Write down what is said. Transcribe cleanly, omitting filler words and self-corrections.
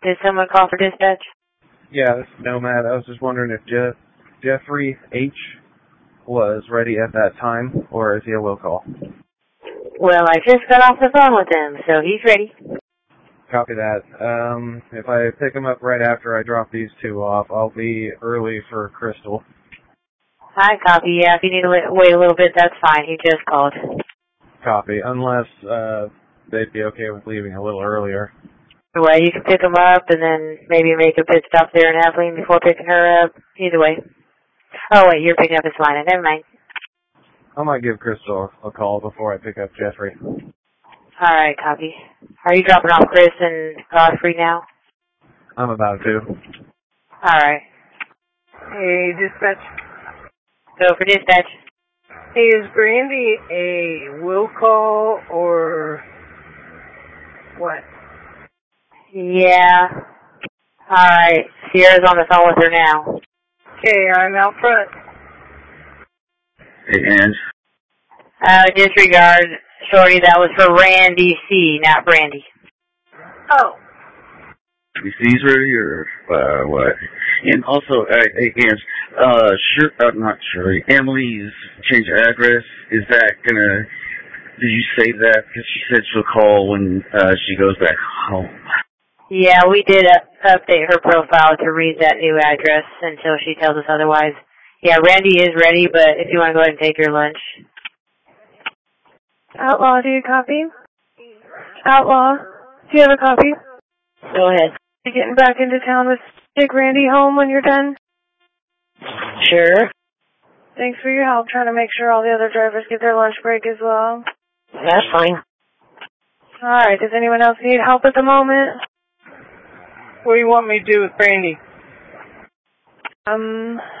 Did someone call for dispatch? Yeah, this is Nomad. I was just wondering if Jeffrey H. was ready at that time, or is he a will call? Well, I just got off the phone with him, so he's ready. Copy that. If I pick him up right after I drop these two off, I'll be early for Crystal. Hi, copy. Yeah, if you need to wait a little bit, that's fine. He just called. Copy, unless they'd be okay with leaving a little earlier. Well, you can pick him up and then maybe make a pit stop there in Abilene before picking her up. Either way. Oh, wait, you're picking up his line. Never mind. I might give Crystal a call before I pick up Jeffrey. All right, copy. Are you dropping off Chris and Godfrey now? I'm about to. All right. Hey, dispatch. Go for dispatch. Hey, is Brandy a will call or what? Yeah. All right. Sierra's on the phone with her now. Okay, I'm out front. Hey, Ange. Disregard, Shorty, that was for Randy C., not Brandy. Oh. BC's ready or what? And also, hey, Ange, not Shirley, Emily's change of address, is that gonna, did you say that? Because she said she'll call when she goes back home. Yeah, we did update her profile to read that new address until she tells us otherwise. Yeah, Randy is ready, but if you want to go ahead and take your lunch. Outlaw, do you copy? Outlaw, do you have a copy? Go ahead. You getting back into town to take Randy home when you're done? Sure. Thanks for your help trying to make sure all the other drivers get their lunch break as well. That's fine. Alright, does anyone else need help at the moment? What do you want me to do with Brandy?